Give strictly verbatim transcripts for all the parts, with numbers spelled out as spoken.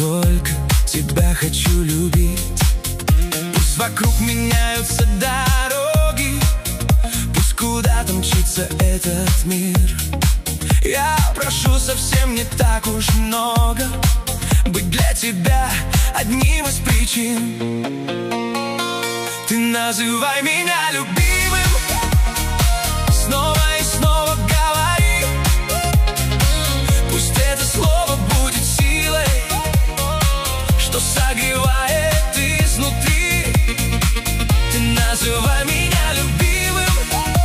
только тебя хочу любить. Пусть вокруг меняются дороги, пусть куда-то мчится этот мир. Я прошу совсем не так уж много, быть для тебя одним из причин. Ты называй меня любимым, снова и снова говори. Пусть это слово будет силой, что согревает изнутри. Ты называй меня любимым,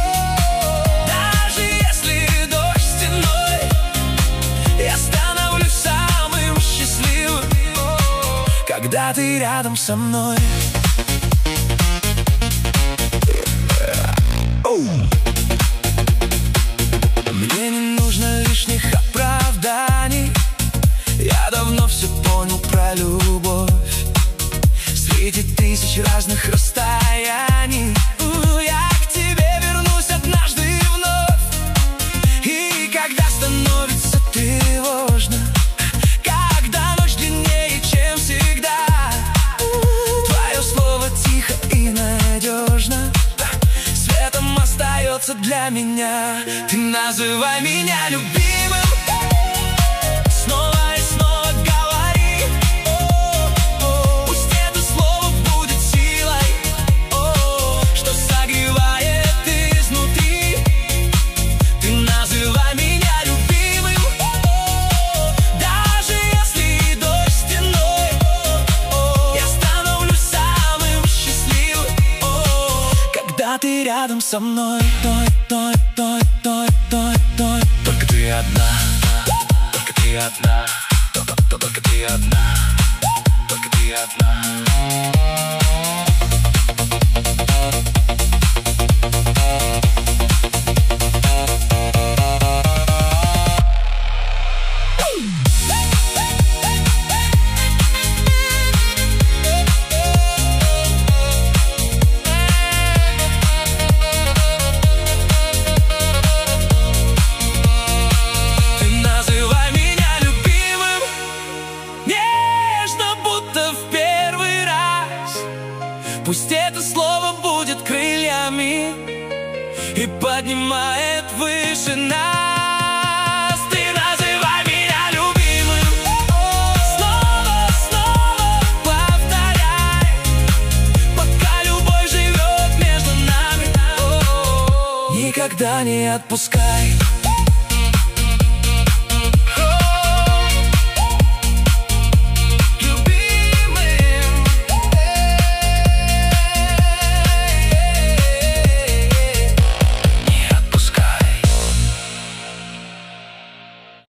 даже если дождь стеной, я становлюсь самым счастливым, когда ты рядом со мной. Мне не нужно лишних оправданий, я давно все понял про любовь. Среди тысяч разных расстояний я к тебе вернусь однажды вновь. И когда становится тревожно, когда ночь длиннее, чем всегда, твое слово тихо и надежно светом остается для меня. Ты называй меня любимым, снова и снова говори. О, о, пусть это слово будет силой, о, что согревает изнутри. Ты называй меня любимым, о, даже если дождь стеной, о, я становлюсь самым счастливым, о, когда ты рядом со мной. Той, той, той, той, той, только ты одна, только ты одна, только, только ты одна, только ты одна. Пусть это слово будет крыльями и поднимает выше нас. Ты называй меня любимым, снова, снова повторяй, пока любовь живет между нами. Никогда не отпускай.